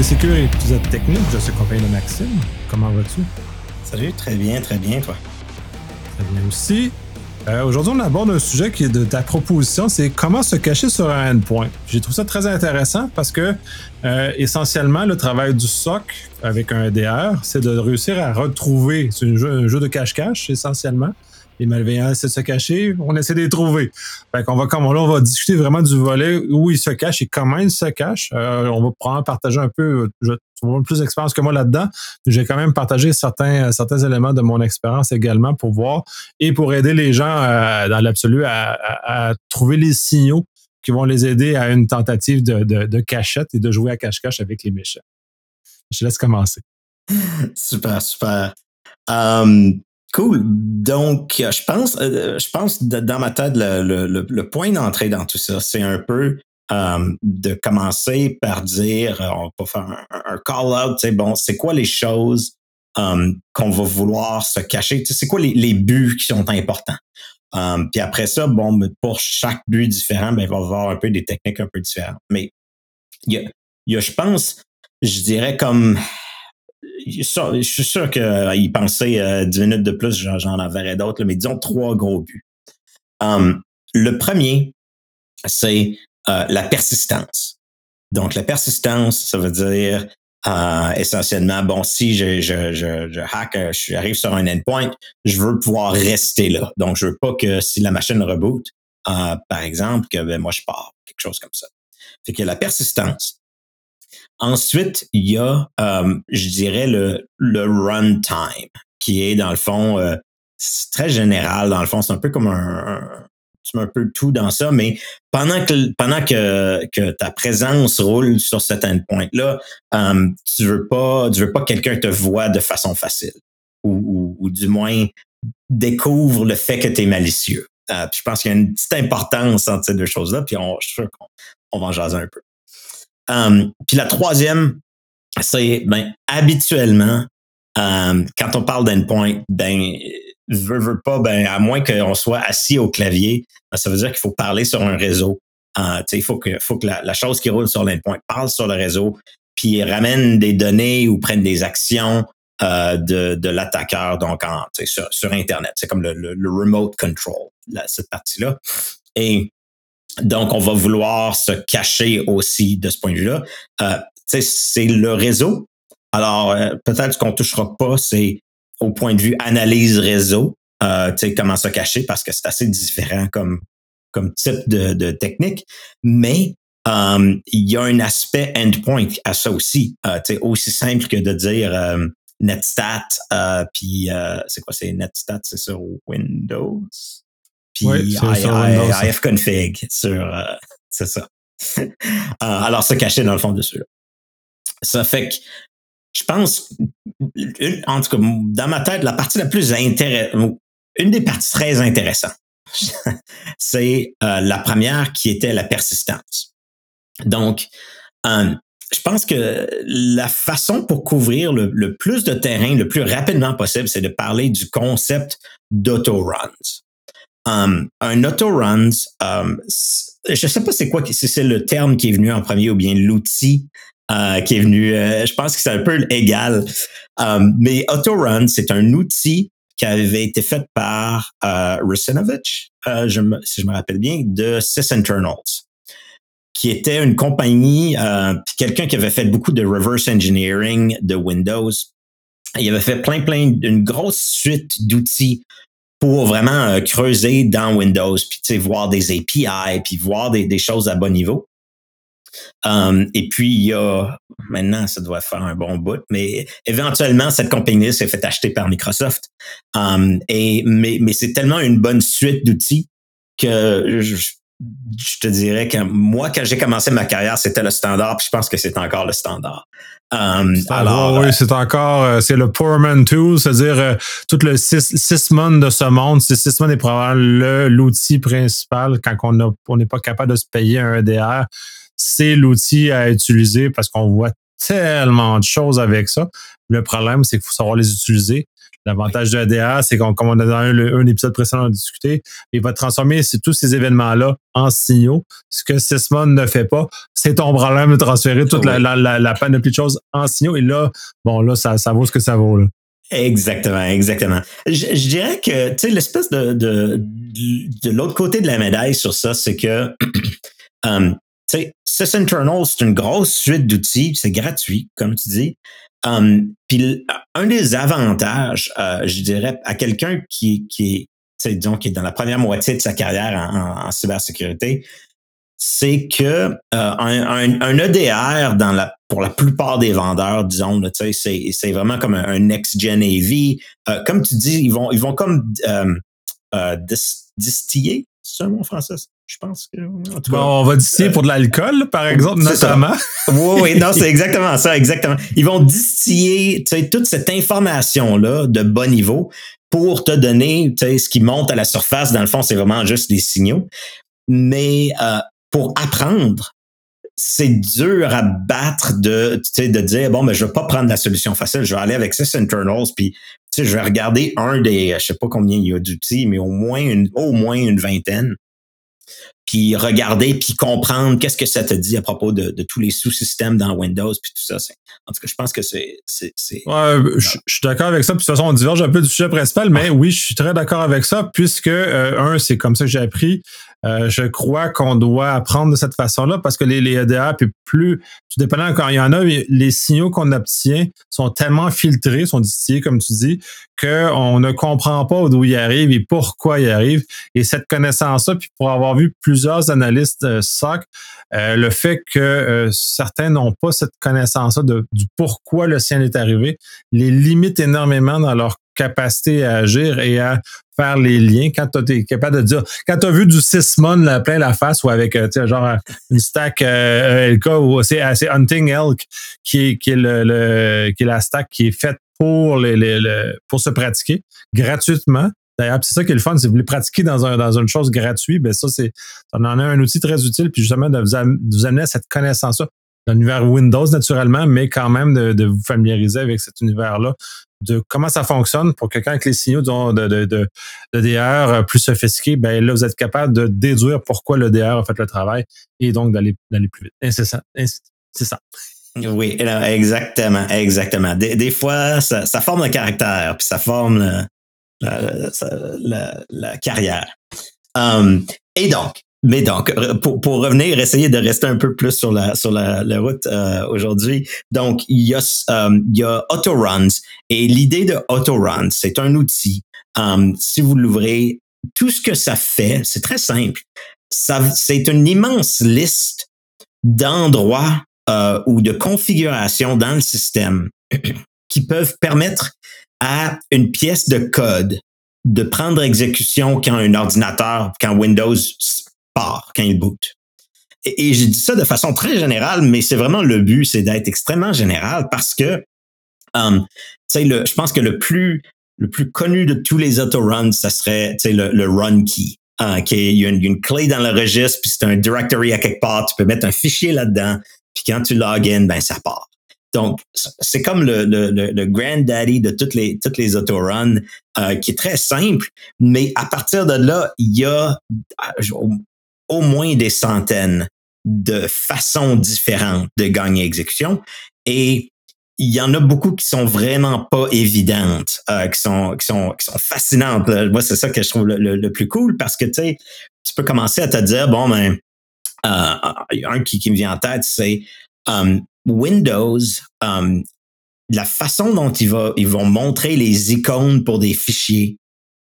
Sécurité, épisode technique. Je suis accompagné de Maxime. Comment vas-tu? Salut, très bien, toi. Très bien aussi. Aujourd'hui, on aborde un sujet qui est de ta proposition, c'est comment se cacher sur un endpoint. J'ai trouvé ça très intéressant parce que, essentiellement, le travail du SOC avec un EDR, c'est de réussir à retrouver, c'est un jeu de cache-cache, essentiellement. Les malveillants essaient de se cacher, on essaie de les trouver. Fait qu'on va, on va discuter vraiment du volet où ils se cachent et comment ils se cachent. On va probablement partager un peu, tu as plus d'expérience que moi là-dedans. J'ai quand même partagé certains éléments de mon expérience également pour voir et pour aider les gens dans l'absolu à trouver les signaux qui vont les aider à une tentative de cachette et de jouer à cache-cache avec les méchants. Je te laisse commencer. Super. Cool. Donc, je pense dans ma tête, le point d'entrée dans tout ça, c'est un peu de commencer par dire, on va faire un call-out, c'est quoi les choses qu'on va vouloir se cacher? C'est quoi les buts qui sont importants? Puis après ça, pour chaque but différent, il va y avoir un peu des techniques un peu différentes. Mais il y a je pense, je dirais comme... Je suis sûr qu'il pensait 10 minutes de plus, j'en enverrai d'autres, mais disons 3 gros buts. Le premier, c'est la persistance. Donc, la persistance, ça veut dire essentiellement, si je hack, j'arrive sur un endpoint, je veux pouvoir rester là. Donc, je veux pas que si la machine reboot, par exemple, que moi je pars, quelque chose comme ça. Fait qu'il y a la persistance. Ensuite, il y a, je dirais, le runtime, qui est, dans le fond, c'est très général. Dans le fond, c'est un peu comme tu mets un peu tout dans ça, mais pendant que ta présence roule sur cet endpoint-là, tu veux pas que quelqu'un te voie de façon facile, ou du moins découvre le fait que tu es malicieux. Puis je pense qu'il y a une petite importance entre ces deux choses-là, puis je suis sûr qu'on va en jaser un peu. Puis la troisième, c'est habituellement, quand on parle d'endpoint, veut pas, à moins qu'on soit assis au clavier, ça veut dire qu'il faut parler sur un réseau. Il faut que la chose qui roule sur l'endpoint parle sur le réseau, puis ramène des données ou prenne des actions de l'attaqueur, donc sur Internet. C'est comme le remote control, cette partie-là. Et donc, on va vouloir se cacher aussi de ce point de vue-là. C'est le réseau. Alors, peut-être qu'on ne touchera pas, c'est au point de vue analyse réseau, comment se cacher, parce que c'est assez différent comme type de technique. Mais il y a un aspect endpoint à ça aussi. Aussi simple que de dire netstat, puis c'est quoi, c'est netstat, c'est sur Windows? Puis ifconfig c'est ça. Alors, se cacher dans le fond dessus. Ça fait que je pense, en tout cas, dans ma tête, la partie la plus intéressante, une des parties très intéressantes, c'est la première qui était la persistance. Donc, je pense que la façon pour couvrir le plus de terrain le plus rapidement possible, c'est de parler du concept d'auto-runs. Un auto-runs, je sais pas c'est quoi, si c'est le terme qui est venu en premier ou bien l'outil qui est venu, je pense que c'est un peu égal. Mais auto-runs, c'est un outil qui avait été fait par Russinovich, si je me rappelle bien, de SysInternals, qui était une compagnie, quelqu'un qui avait fait beaucoup de reverse engineering de Windows. Il avait fait une grosse suite d'outils pour vraiment creuser dans Windows, puis voir des API, puis voir des choses à bon niveau. Et puis, il y a, maintenant, ça doit faire un bon bout, mais éventuellement, cette compagnie s'est fait acheter par Microsoft. Mais c'est tellement une bonne suite d'outils que je te dirais que moi, quand j'ai commencé ma carrière, c'était le standard, puis je pense que c'est encore le standard. Oui, c'est encore, c'est le poor man tool, c'est-à-dire tout le Sysmon de ce monde. Sysmon est probablement l'outil principal quand on n'est pas capable de se payer un EDR. C'est l'outil à utiliser parce qu'on voit tellement de choses avec ça. Le problème, c'est qu'il faut savoir les utiliser. L'avantage de EDR, c'est comme on a dans un épisode précédent discuté, il va transformer tous ces événements-là en signaux. Ce que Sysmon ne fait pas, c'est ton problème de transférer toute la panoplie de choses en signaux. Et là, ça vaut ce que ça vaut, là. Exactement. Je dirais que, tu sais, l'espèce de l'autre côté de la médaille sur ça, c'est que, tu sais, SysInternal, c'est une grosse suite d'outils, c'est gratuit, comme tu dis. Puis un des avantages, je dirais, à quelqu'un qui est, disons, qui est dans la première moitié de sa carrière en cybersécurité, c'est que un EDR pour la plupart des vendeurs, disons, là, c'est vraiment comme un next-gen AV. Comme tu dis, ils vont comme distiller. C'est un mot français? Je pense que. En tout cas, on va distiller pour de l'alcool, par exemple, notamment. Oui, non, c'est exactement ça, exactement. Ils vont distiller toute cette information-là de bas niveau pour te donner ce qui monte à la surface. Dans le fond, c'est vraiment juste des signaux. Mais pour apprendre, c'est dur à battre de dire, bon, mais je vais pas prendre la solution facile, je vais aller avec SysInternals, puis je vais regarder un des, je sais pas combien il y a d'outils, mais au moins une vingtaine, puis regarder, puis comprendre qu'est-ce que ça te dit à propos de tous les sous-systèmes dans Windows, puis tout ça. En tout cas, je pense que c'est... Ouais, je suis d'accord avec ça. Puis de toute façon, on diverge un peu du sujet principal, mais oui, je suis très d'accord avec ça, puisque, c'est comme ça que j'ai appris. Je crois qu'on doit apprendre de cette façon-là, parce que les EDR, puis plus, tout dépendant quand il y en a, les signaux qu'on obtient sont tellement filtrés, sont distillés, comme tu dis, qu'on ne comprend pas d'où ils arrivent et pourquoi ils arrivent. Et cette connaissance-là, puis pour avoir vu plusieurs analystes SOC, le fait que certains n'ont pas cette connaissance-là du pourquoi le sien est arrivé, les limite énormément dans leur capacité à agir et à faire les liens. Quand tu es capable de dire, quand tu as vu du Sysmon plein la face ou avec genre une stack ELK ou c'est Hunting Elk qui est la stack qui est faite pour pour se pratiquer gratuitement. D'ailleurs, c'est ça qui est le fun, si vous voulez pratiquer dans une chose gratuite, ben ça en a un outil très utile, puis justement de vous amener à cette connaissance-là dans l'univers Windows naturellement, mais quand même de vous familiariser avec cet univers-là, de comment ça fonctionne pour que quand avec les signaux de DR plus sophistiqués, ben là vous êtes capable de déduire pourquoi le DR a fait le travail et donc d'aller plus vite. C'est ça. Oui, exactement. Des fois, ça forme le caractère, puis ça forme la carrière. Mais donc, pour revenir, essayer de rester un peu plus sur la route aujourd'hui. Donc, il y a Autoruns, et l'idée de Autoruns, c'est un outil. Si vous l'ouvrez, tout ce que ça fait, c'est très simple. C'est une immense liste d'endroits ou de configurations dans le système qui peuvent permettre à une pièce de code de prendre exécution quand un ordinateur, quand Windows part, quand il boot. Et j'ai dit ça de façon très générale, mais c'est vraiment le but, c'est d'être extrêmement général parce que, je pense que le plus connu de tous les autoruns, ça serait, le run key. Il y a une clé dans le registre, puis c'est un directory à quelque part, tu peux mettre un fichier là-dedans, puis quand tu login, ben ça part. Donc, c'est comme le granddaddy de toutes les autoruns, qui est très simple, mais à partir de là, il y a au moins des centaines de façons différentes de gagner exécution, et il y en a beaucoup qui sont vraiment pas évidentes, qui sont fascinantes. Moi, c'est ça que je trouve le plus cool, parce que tu peux commencer à te dire, bon, ben, un qui me vient en tête, c'est Windows, la façon dont ils vont montrer les icônes pour des fichiers.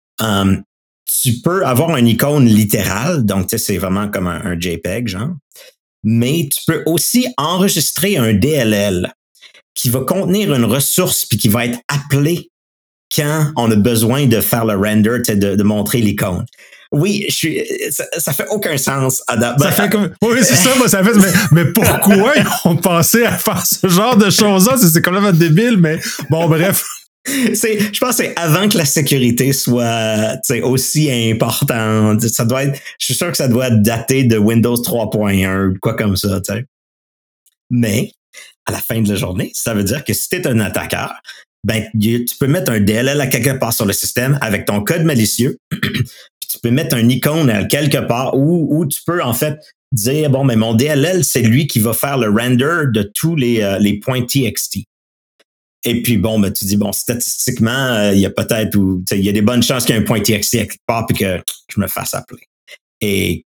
Tu peux avoir une icône littérale, donc c'est vraiment comme un JPEG, genre. Mais tu peux aussi enregistrer un DLL qui va contenir une ressource puis qui va être appelé quand on a besoin de faire le render, de montrer l'icône. Oui, ça fait aucun sens. Ça fait comme, oui, c'est ça, moi, ça fait, mais pourquoi ils ont pensé à faire ce genre de choses-là? C'est complètement débile, mais bon, bref. Je pense que c'est avant que la sécurité soit aussi importante. Ça doit être, je suis sûr que ça doit dater de Windows 3.1, quoi comme ça, tu sais. Mais, à la fin de la journée, ça veut dire que si tu es un attaqueur, ben, tu peux mettre un DLL à quelque part sur le système avec ton code malicieux. Puis tu peux mettre un icône à quelque part où tu peux, en fait, dire, bon, mais mon DLL, c'est lui qui va faire le render de tous les points TXT. Et puis, bon, ben, tu dis, bon, statistiquement, il y a peut-être, il y a des bonnes chances qu'il y ait un point TXT à quelque part puis que je me fasse appeler. Et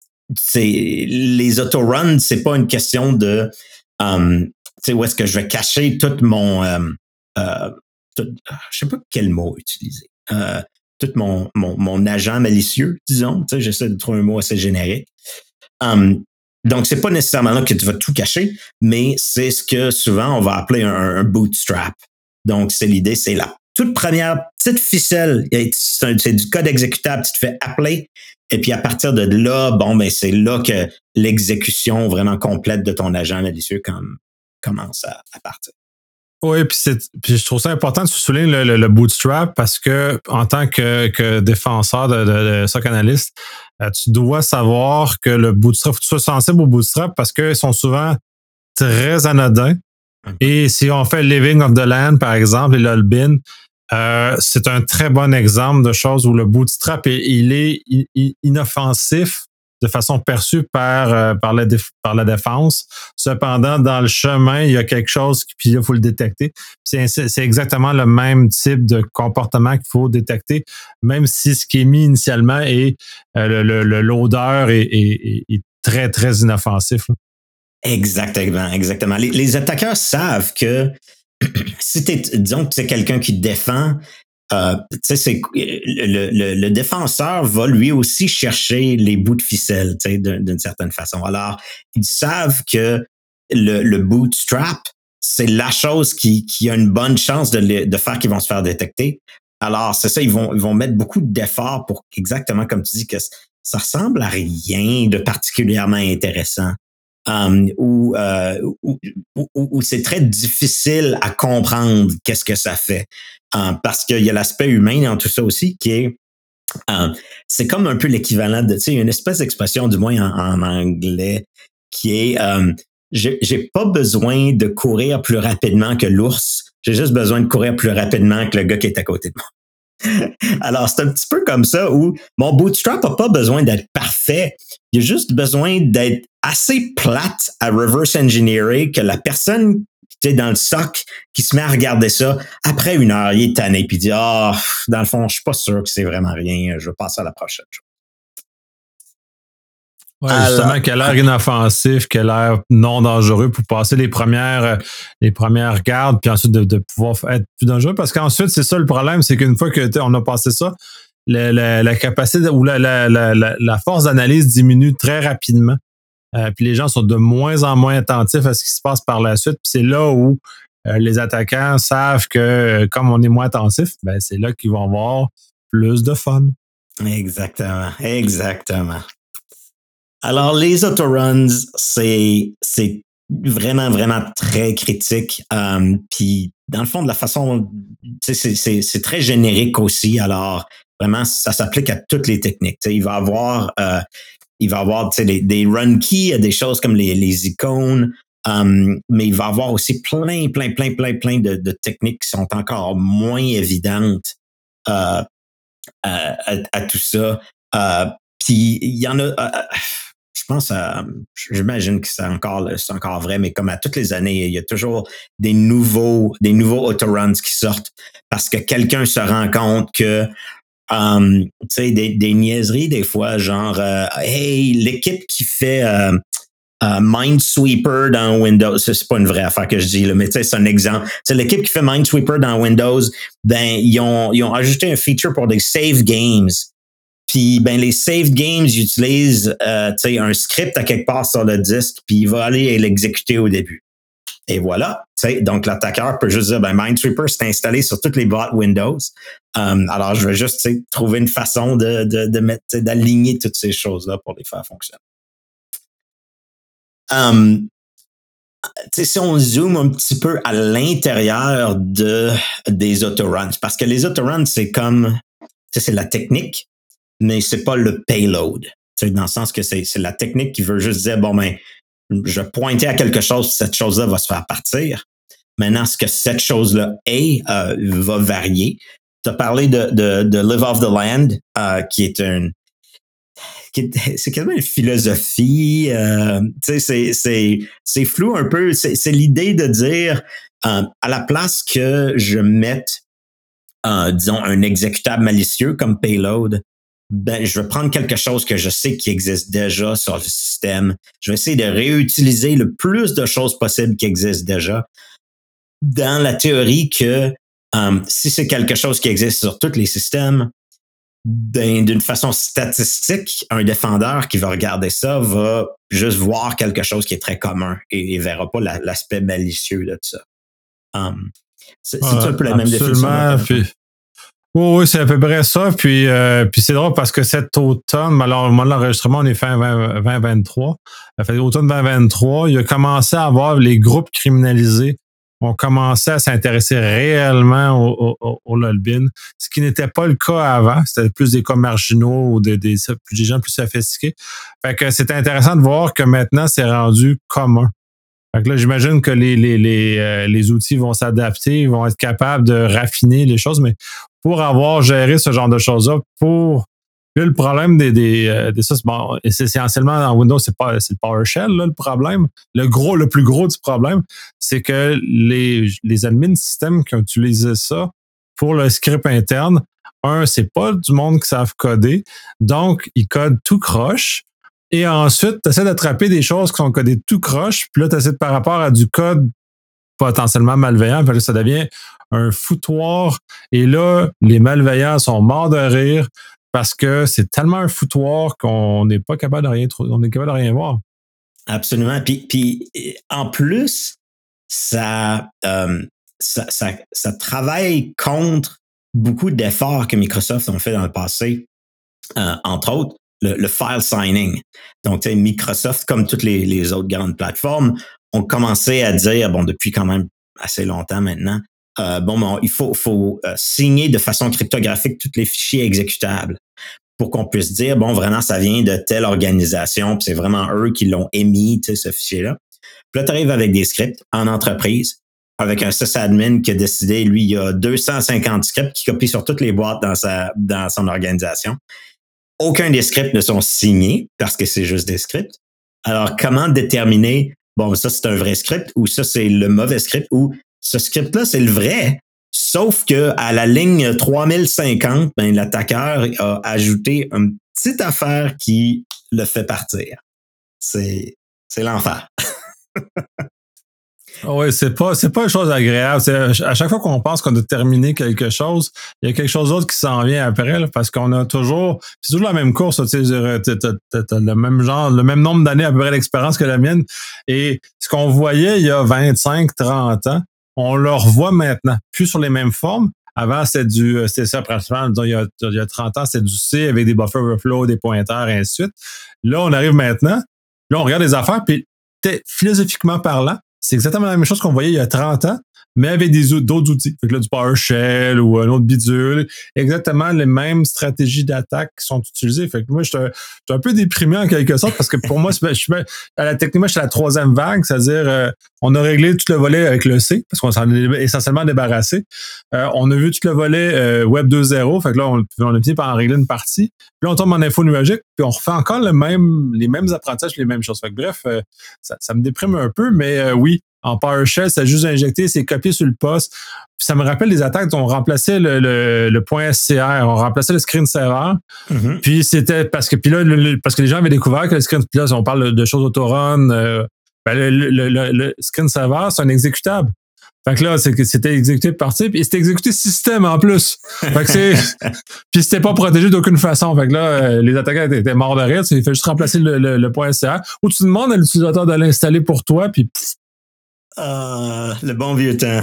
les autoruns, c'est pas une question de, où est-ce que je vais cacher tout mon, je sais pas quel mot utiliser, tout mon agent malicieux, disons. J'essaie de trouver un mot assez générique. Donc, c'est pas nécessairement là que tu vas tout cacher, mais c'est ce que souvent on va appeler un bootstrap. Donc, c'est l'idée, c'est la toute première petite ficelle, c'est du code exécutable, tu te fais appeler, et puis à partir de là, bon, ben c'est là que l'exécution vraiment complète de ton agent malicieux commence à partir. Oui, puis je trouve ça important de souligner le bootstrap parce que en tant que défenseur de SOC analyste, tu dois savoir que le bootstrap, faut que tu sois sensible au bootstrap parce qu'ils sont souvent très anodins. Et si on fait Living of the Land, par exemple, et l'Olbin, c'est un très bon exemple de choses où le bootstrap il est inoffensif de façon perçue par la défense. Cependant, dans le chemin, il y a quelque chose, puis il faut le détecter. C'est exactement le même type de comportement qu'il faut détecter, même si ce qui est mis initialement est l'odeur est très, très inoffensif. Là. Exactement. Les attaqueurs savent que si disons que c'est quelqu'un qui défend, le défenseur va lui aussi chercher les bouts de ficelle, d'une certaine façon. Alors, ils savent que le bootstrap, c'est la chose qui a une bonne chance de faire qu'ils vont se faire détecter. Alors, c'est ça, ils vont mettre beaucoup d'efforts pour exactement comme tu dis que ça ressemble à rien de particulièrement intéressant. Où c'est très difficile à comprendre qu'est-ce que ça fait. Parce qu'il y a l'aspect humain dans tout ça aussi qui est c'est comme un peu l'équivalent de, une espèce d'expression, du moins en anglais, qui est j'ai pas besoin de courir plus rapidement que l'ours, j'ai juste besoin de courir plus rapidement que le gars qui est à côté de moi. Alors, c'est un petit peu comme ça où mon bootstrap n'a pas besoin d'être parfait. Il a juste besoin d'être assez plate à reverse engineer que la personne qui est dans le SOC qui se met à regarder ça, après 1 heure, il est tanné puis il dit « Ah, dans le fond, je suis pas sûr que c'est vraiment rien, je vais passer à la prochaine chose. » Ouais, justement, qu'elle a l'air inoffensif, qu'elle a l'air non dangereux pour passer les premières gardes, puis ensuite de pouvoir être plus dangereux. Parce qu'ensuite, c'est ça le problème, c'est qu'une fois qu'on a passé ça, la capacité ou la force d'analyse diminue très rapidement. Puis les gens sont de moins en moins attentifs à ce qui se passe par la suite. Puis c'est là où les attaquants savent que comme on est moins attentif, ben c'est là qu'ils vont avoir plus de fun. Exactement. Alors, les autoruns, c'est vraiment, vraiment très critique. Puis, dans le fond, de la façon, c'est très générique aussi. Alors, vraiment, ça s'applique à toutes les techniques. Il va y avoir des run keys, des choses comme les icônes, mais il va y avoir aussi plein de techniques qui sont encore moins évidentes à tout ça. Puis, il y en a... j'imagine que c'est encore vrai, mais comme à toutes les années, il y a toujours des nouveaux autoruns qui sortent parce que quelqu'un se rend compte que, des niaiseries des fois, genre, hey, l'équipe qui fait Minesweeper dans Windows, c'est pas une vraie affaire que je dis, là, mais c'est un exemple. C'est l'équipe qui fait Minesweeper dans Windows, ben, ils ont ajouté un feature pour des save games. Puis, ben, les save games, ils utilisent, un script à quelque part sur le disque, puis il va aller l'exécuter au début. Et voilà. Donc, l'attaqueur peut juste dire, ben, Minesweeper, c'est installé sur toutes les boîtes Windows. Alors, je vais juste, trouver une façon de mettre, d'aligner toutes ces choses-là pour les faire fonctionner. Si on zoome un petit peu à l'intérieur des autoruns, parce que les autoruns, c'est comme, c'est la technique, mais c'est pas le payload. Dans le sens que c'est la technique qui veut juste dire, bon, ben, je vais pointer à quelque chose, cette chose-là va se faire partir. Maintenant, ce que cette chose-là est va varier. Tu as parlé de Live Off the Land, qui est c'est quasiment une philosophie. C'est flou un peu. C'est l'idée de dire, à la place que je mette, disons, un exécutable malicieux comme payload, ben, je vais prendre quelque chose que je sais qui existe déjà sur le système. Je vais essayer de réutiliser le plus de choses possibles qui existent déjà, dans la théorie que si c'est quelque chose qui existe sur tous les systèmes, ben, d'une façon statistique, un défendeur qui va regarder ça va juste voir quelque chose qui est très commun et verra pas l'aspect malicieux de ça. C'est un peu la même définition. Oui, c'est à peu près ça. Puis c'est drôle parce que cet automne, alors au moment de l'enregistrement, on est fin 2023. Fait automne 2023, il a commencé à avoir les groupes criminalisés ont commencé à s'intéresser réellement au LOLBIN, ce qui n'était pas le cas avant. C'était plus des cas marginaux ou des gens plus sophistiqués. Fait que c'était intéressant de voir que maintenant, c'est rendu commun. Fait que là, j'imagine que les outils vont s'adapter, vont être capables de raffiner les choses, mais pour avoir géré ce genre de choses-là, là, le problème des ça, c'est essentiellement dans Windows, c'est le PowerShell, là, le problème. Le plus gros du problème, c'est que les admins système qui ont utilisé ça pour le script interne, c'est pas du monde qui savent coder, donc ils codent tout croche. Et ensuite, tu essaies d'attraper des choses qui sont codées tout croche, puis là, tu essaies par rapport à du code potentiellement malveillant, puis là, ça devient un foutoir. Et là, les malveillants sont morts de rire parce que c'est tellement un foutoir qu'on n'est pas capable de rien on est capable de rien voir. Absolument. Puis en plus, ça travaille contre beaucoup d'efforts que Microsoft ont fait dans le passé, entre autres le file signing. Donc, Microsoft, comme toutes les autres grandes plateformes, ont commencé à dire, depuis quand même assez longtemps maintenant, il faut signer de façon cryptographique tous les fichiers exécutables pour qu'on puisse dire, vraiment, ça vient de telle organisation, puis c'est vraiment eux qui l'ont émis, ce fichier-là. Puis là, tu arrives avec des scripts en entreprise, avec un sysadmin qui a décidé, lui, il y a 250 scripts qui copient sur toutes les boîtes dans son organisation. Aucun des scripts ne sont signés parce que c'est juste des scripts. Alors, comment déterminer, ça, c'est un vrai script ou ça, c'est le mauvais script ou ce script-là, c'est le vrai, sauf que à la ligne 3050, l'attaqueur a ajouté une petite affaire qui le fait partir. C'est l'enfer. Oui, c'est pas une chose agréable. À chaque fois qu'on pense qu'on a terminé quelque chose, il y a quelque chose d'autre qui s'en vient après, là, parce qu'on a toujours, c'est toujours la même course, tu sais, t'as le même genre, le même nombre d'années à peu près d'expérience que la mienne. Et ce qu'on voyait il y a 25, 30 ans, on le revoit maintenant, plus sur les mêmes formes. Avant, c'était ça, principalement, il y a 30 ans, c'était du C avec des buffer overflow, des pointeurs, et ainsi de suite. Là, on arrive maintenant, là, on regarde les affaires, puis philosophiquement parlant, c'est exactement la même chose qu'on voyait il y a 30 ans, mais avec d'autres outils. Fait que là, du PowerShell ou un autre bidule, exactement les mêmes stratégies d'attaque qui sont utilisées. Fait que moi, je suis un peu déprimé en quelque sorte parce que pour moi, techniquement, je suis à la troisième vague, c'est-à-dire on a réglé tout le volet avec le C, parce qu'on s'en est essentiellement débarrassé. On a vu tout le volet Web 2.0, fait que là, on a fini par en régler une partie. Puis là, on tombe en info nuagique, puis on refait encore les mêmes apprentissages, les mêmes choses. Fait que bref, ça me déprime un peu, mais oui, en PowerShell, c'est juste injecté, c'est copié sur le poste. Puis ça me rappelle les attaques dont on remplaçait le .scr, on remplaçait le screensaver. Mm-hmm. Puis c'était parce que les gens avaient découvert que le screen, puis là, on parle de choses autorun, le screensaver, c'est un exécutable. Fait que là, c'était exécuté partie, puis c'était exécuté système en plus. Fait que puis c'était pas protégé d'aucune façon. Fait que là, les attaquants étaient morts de rire. Il fait juste remplacer le .scr. Ou tu demandes à l'utilisateur de l'installer pour toi, puis le bon vieux temps.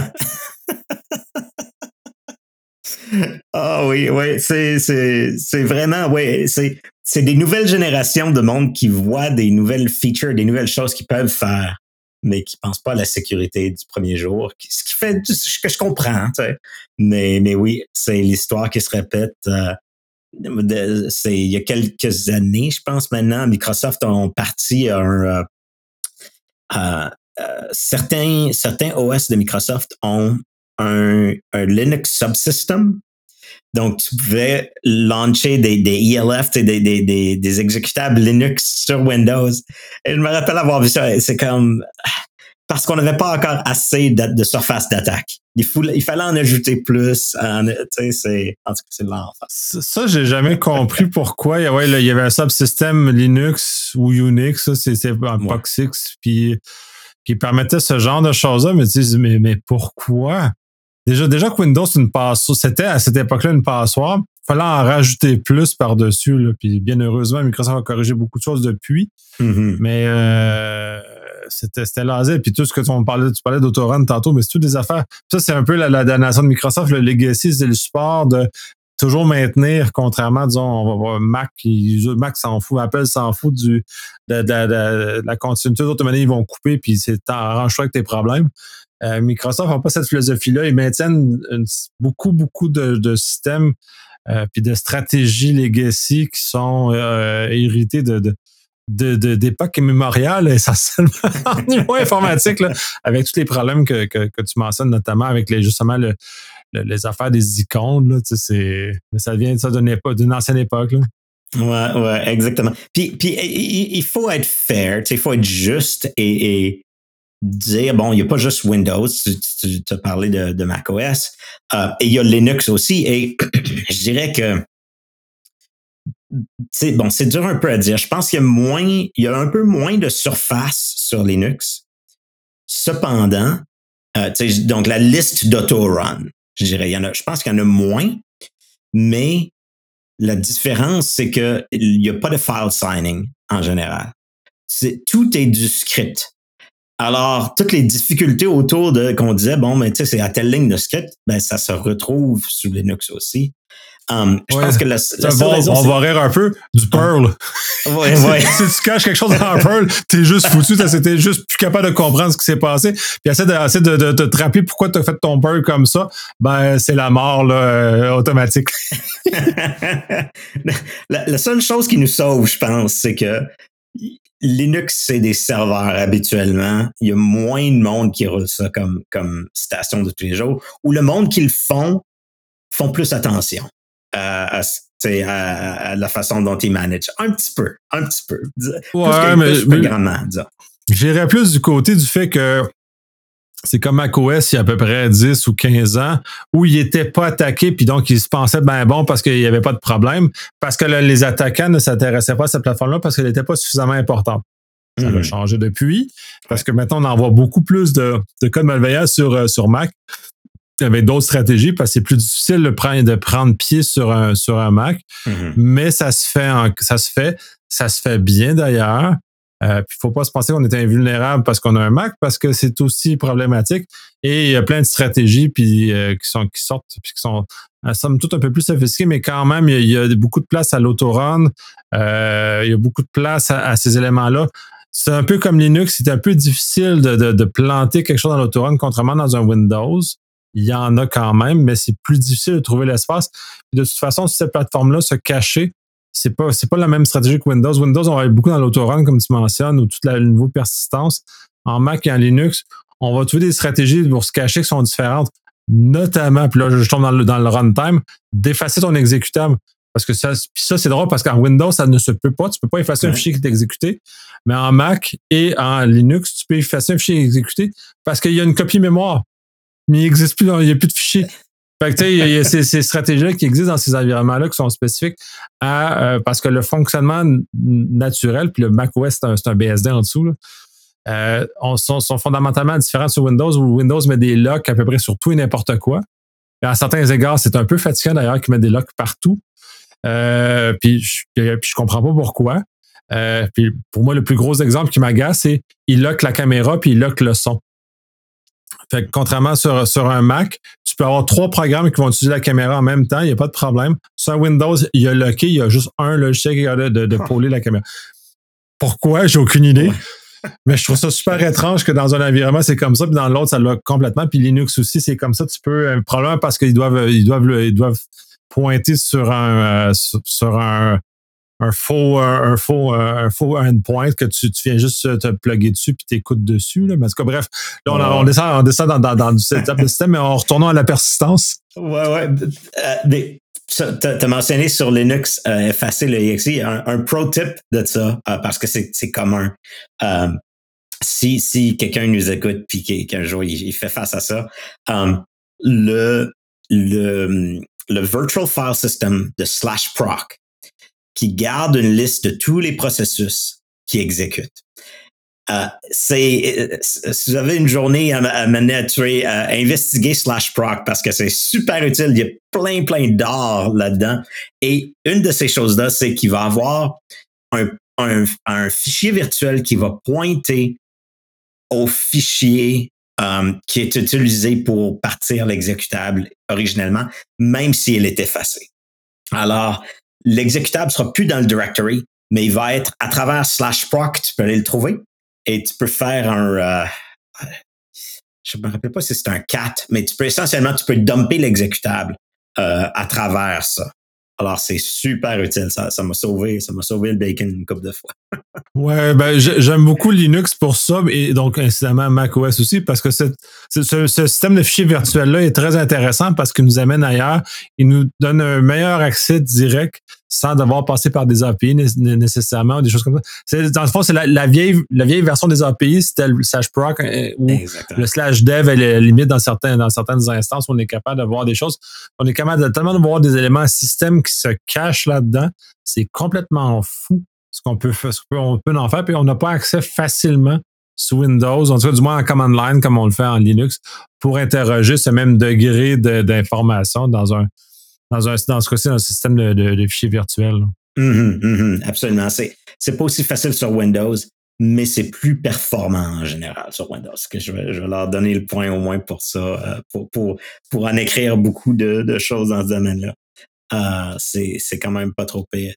Oui, c'est vraiment, c'est des nouvelles générations de monde qui voient des nouvelles features, des nouvelles choses qu'ils peuvent faire, mais qui pensent pas à la sécurité du premier jour. Ce qui fait que je comprends, tu sais. Mais oui, c'est l'histoire qui se répète. Il y a quelques années, je pense maintenant, Microsoft ont parti certains OS de Microsoft ont un Linux subsystem. Donc, tu pouvais lancer des ELF, des exécutables Linux sur Windows. Et je me rappelle avoir vu ça. C'est comme... Parce qu'on n'avait pas encore assez de surface d'attaque. Il fallait en ajouter plus. En tout cas, c'est l'enfer. Ça, j'ai jamais compris pourquoi. Ouais, il y avait un subsystème Linux ou Unix, c'était un POX6, puis qui permettait ce genre de choses-là. Mais pourquoi? Déjà que Windows, c'était à cette époque-là une passoire. Il fallait en rajouter plus par-dessus. Là. Puis bien heureusement, Microsoft a corrigé beaucoup de choses depuis. Mm-hmm. Mais c'était laser. Puis tout ce que tu parlais d'Autorun tantôt, mais c'est toutes des affaires. Ça, c'est un peu la damnation de Microsoft. Le legacy, c'est le support de toujours maintenir, contrairement, disons, on va voir Mac s'en fout, Apple s'en fout de la continuité. D'autres manières, ils vont couper, puis arrange-toi avec tes problèmes. Microsoft n'a pas cette philosophie-là. Ils maintiennent beaucoup de systèmes puis de stratégies legacy qui sont héritées d'époques immémoriales, essentiellement en niveau informatique, là, avec tous les problèmes que tu mentionnes, notamment avec justement les affaires des icônes. Là, mais ça vient d'une ancienne époque. Là. Ouais, exactement. Puis il faut être fair, il faut être juste et dire, bon, il n'y a pas juste Windows, tu as parlé de macOS, et il y a Linux aussi, et je dirais que c'est dur un peu à dire. Je pense qu'il y a un peu moins de surface sur Linux. Cependant, donc la liste d'autorun, je dirais, je pense qu'il y en a moins, mais la différence, c'est qu'il n'y a pas de file signing en général. Tout est du script. Alors, toutes les difficultés autour qu'on disait, bon, mais tu sais, c'est à telle ligne de script, ben, ça se retrouve sous Linux aussi. Je pense que on va rire un peu du Perl. Ouais. Si tu caches quelque chose dans Perl, t'es juste foutu, t'es juste plus capable de comprendre ce qui s'est passé. Puis essaie de te rappeler pourquoi t'as fait ton Perl comme ça. Ben, c'est la mort, là, automatique. La seule chose qui nous sauve, je pense, c'est que Linux, c'est des serveurs habituellement. Il y a moins de monde qui roule ça comme station de tous les jours. Ou le monde qui le font plus attention à la façon dont ils managent. Un petit peu. Ouais, plus grandement, disons. J'irais plus du côté du fait que c'est comme macOS il y a à peu près 10 ou 15 ans, où il n'était pas attaqué, puis donc il se pensait ben bon parce qu'il n'y avait pas de problème, parce que les attaquants ne s'intéressaient pas à cette plateforme-là parce qu'elle n'était pas suffisamment importante. Ça a changé depuis, parce que maintenant on envoie beaucoup plus de codes malveillants sur Mac, avec d'autres stratégies, parce que c'est plus difficile de prendre pied sur un Mac, mais ça se fait bien d'ailleurs. Puis il faut pas se penser qu'on est invulnérable parce qu'on a un Mac, parce que c'est aussi problématique. Et il y a plein de stratégies puis qui sortent puis qui sont somme toute un peu plus sophistiquées, mais quand même il y a beaucoup de place à l'autorun. Il y a beaucoup de place à ces éléments-là. C'est un peu comme Linux, c'est un peu difficile de planter quelque chose dans l'autorun, contrairement dans un Windows. Il y en a quand même, mais c'est plus difficile de trouver l'espace. De toute façon, sur cette plateforme-là, se cacher, c'est pas la même stratégie que Windows. Windows, on va être beaucoup dans l'autorun, comme tu mentionnes, ou tout le niveau persistance. En Mac et en Linux, on va trouver des stratégies pour se cacher qui sont différentes. Notamment, puis là, je tombe dans le runtime, d'effacer ton exécutable. Parce que ça, c'est drôle parce qu'en Windows, ça ne se peut pas. Tu peux pas effacer un fichier qui est exécuté. Mais en Mac et en Linux, tu peux effacer un fichier exécuté parce qu'il y a une copie mémoire. Mais il n'existe plus, il n'y a plus de fichiers. Fait que, tu sais, il y a ces stratégies-là qui existent dans ces environnements-là qui sont spécifiques parce que le fonctionnement naturel, puis le macOS, c'est un BSD en dessous, là, sont fondamentalement différents sur Windows, où Windows met des locks à peu près sur tout et n'importe quoi. Et à certains égards, c'est un peu fatigant d'ailleurs qu'ils mettent des locks partout. Puis je comprends pas pourquoi. Puis pour moi, le plus gros exemple qui m'agace, c'est il lock la caméra puis il lock le son. Fait que contrairement sur un Mac, tu peux avoir 3 programmes qui vont utiliser la caméra en même temps, il n'y a pas de problème. Sur Windows, il y a locké, il y a juste un logiciel qui est capable de pôler la caméra. Pourquoi? J'ai aucune idée. Mais je trouve ça super étrange que dans un environnement, c'est comme ça, puis dans l'autre, ça lock complètement. Puis Linux aussi, c'est comme ça. Tu peux, probablement parce qu'ils doivent pointer sur un un faux endpoint que tu viens juste te plugger dessus puis t'écoutes dessus. Là. Mais en tout cas, bref, là, on descend dans du setup de système, mais en retournant à la persistance. Ouais. T'as mentionné sur Linux effacer le exe. Un pro tip de ça, parce que c'est commun. Si quelqu'un nous écoute puis qu'un jour il fait face à ça, le virtual file system de /proc qui garde une liste de tous les processus qui exécutent. Si vous avez une journée à mener à tuer, investiguer /proc parce que c'est super utile. Il y a plein d'or là-dedans. Et une de ces choses-là, c'est qu'il va avoir un fichier virtuel qui va pointer au fichier qui est utilisé pour partir l'exécutable originellement, même s'il est effacé. Alors, l'exécutable sera plus dans le directory, mais il va être à travers /proc, tu peux aller le trouver et tu peux faire je me rappelle pas si c'est un cat, mais tu peux dumper l'exécutable à travers ça. Alors, c'est super utile. Ça m'a sauvé le bacon une couple de fois. Ouais, ben j'aime beaucoup Linux pour ça, et donc incidemment macOS aussi, parce que ce système de fichiers virtuel-là est très intéressant parce qu'il nous amène ailleurs. Il nous donne un meilleur accès direct sans devoir passer par des API nécessairement, des choses comme ça. Dans le fond, c'est la vieille version des API, c'était le /proc ou Exactement. le /dev est la limite dans certaines instances où on est capable de voir des choses. On est capable de tellement de voir des éléments système qui se cachent là-dedans. C'est complètement fou ce qu'on peut en faire, puis on n'a pas accès facilement sous Windows, en tout cas du moins en command line comme on le fait en Linux, pour interroger ce même degré d'information dans ce cas-ci, un système de fichiers virtuels. Absolument. C'est pas aussi facile sur Windows, mais c'est plus performant en général sur Windows. Que je vais leur donner le point au moins pour ça, pour en écrire beaucoup de choses dans ce domaine-là. C'est quand même pas trop pire.